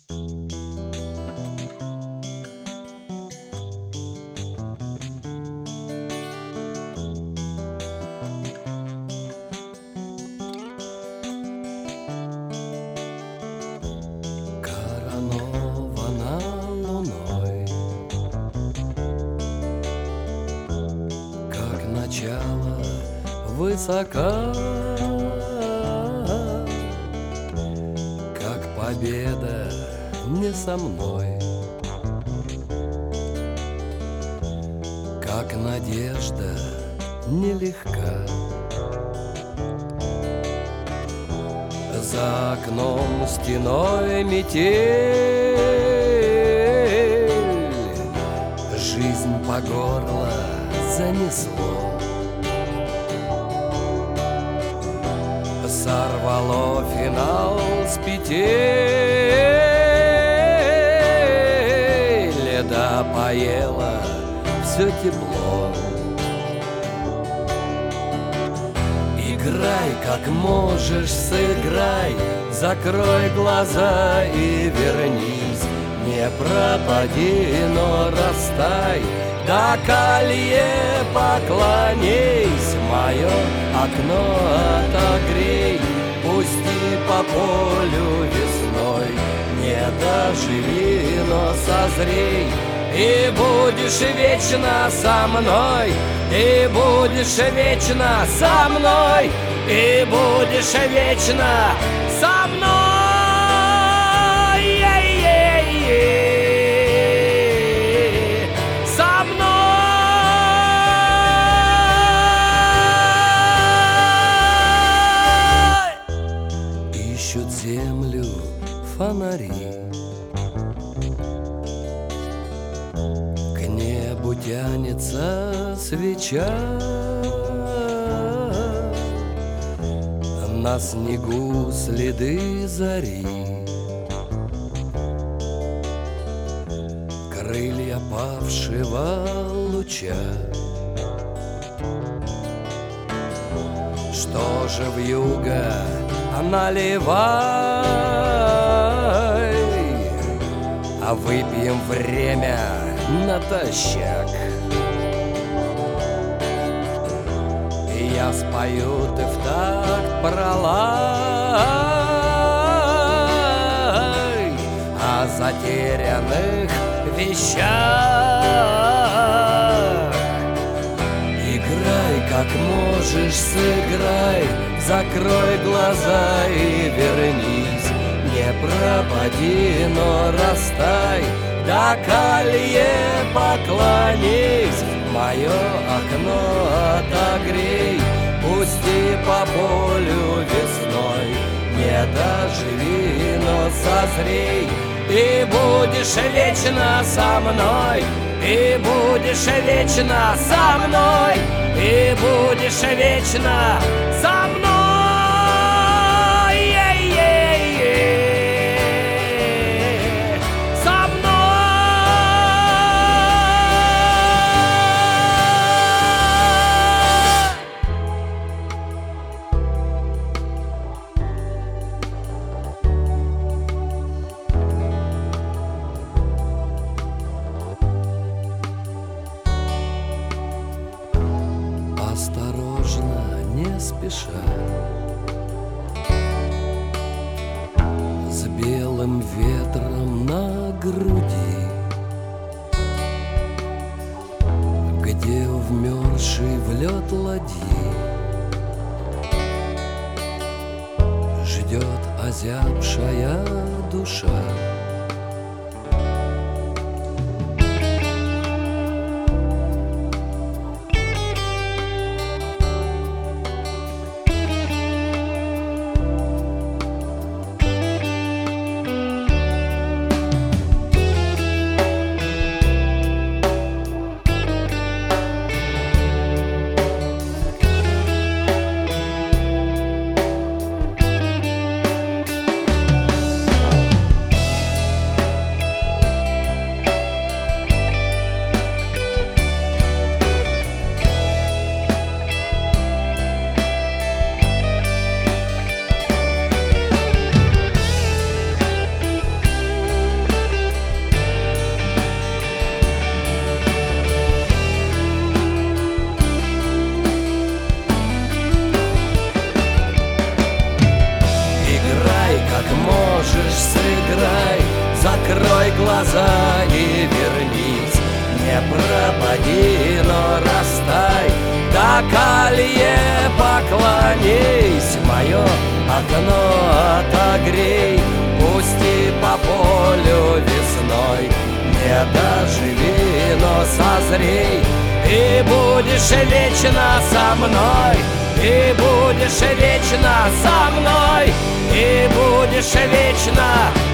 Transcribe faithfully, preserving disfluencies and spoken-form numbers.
Коронована луной, как начало высока, как победа не со мной, как надежда нелегка. За окном стеной метель, жизнь по горло занесло. Сорвало финал с петель, да поело все тепло. Играй, как можешь, сыграй, закрой глаза и вернись. Не пропади, но растай, до колье поклонись. Мое окно отогрей, пусти по полю весной. Не доживи, но созрей, и будешь вечно со мной. И будешь вечно со мной, и будешь вечно со мной. Со мной. Ищут землю фонари, к небу тянется свеча, на снегу следы зари, крылья павшего луча. Что же вьюга, наливай, а выпьем время натощак. И я спою, ты в такт пролай о затерянных вещах. Играй, как можешь, сыграй, закрой глаза и вернись. Не пропади, но растай, до колье поклонись. Мое окно отогрей, пусти по полю весной. Не доживи, но созрей, и будешь вечно со мной. И будешь вечно со мной, и будешь вечно со мной. Осторожно, не спеша, с белым ветром на груди, где вмерзший в лед ладьи ждет озябшая душа. сыграй, закрой глаза и вернись. Не пропади, но растай, до колье поклонись. Мое окно отогрей, пусти по полю весной. Не доживи, но созрей, и будешь вечно со мной, и будешь вечно со мной, и будешь вечно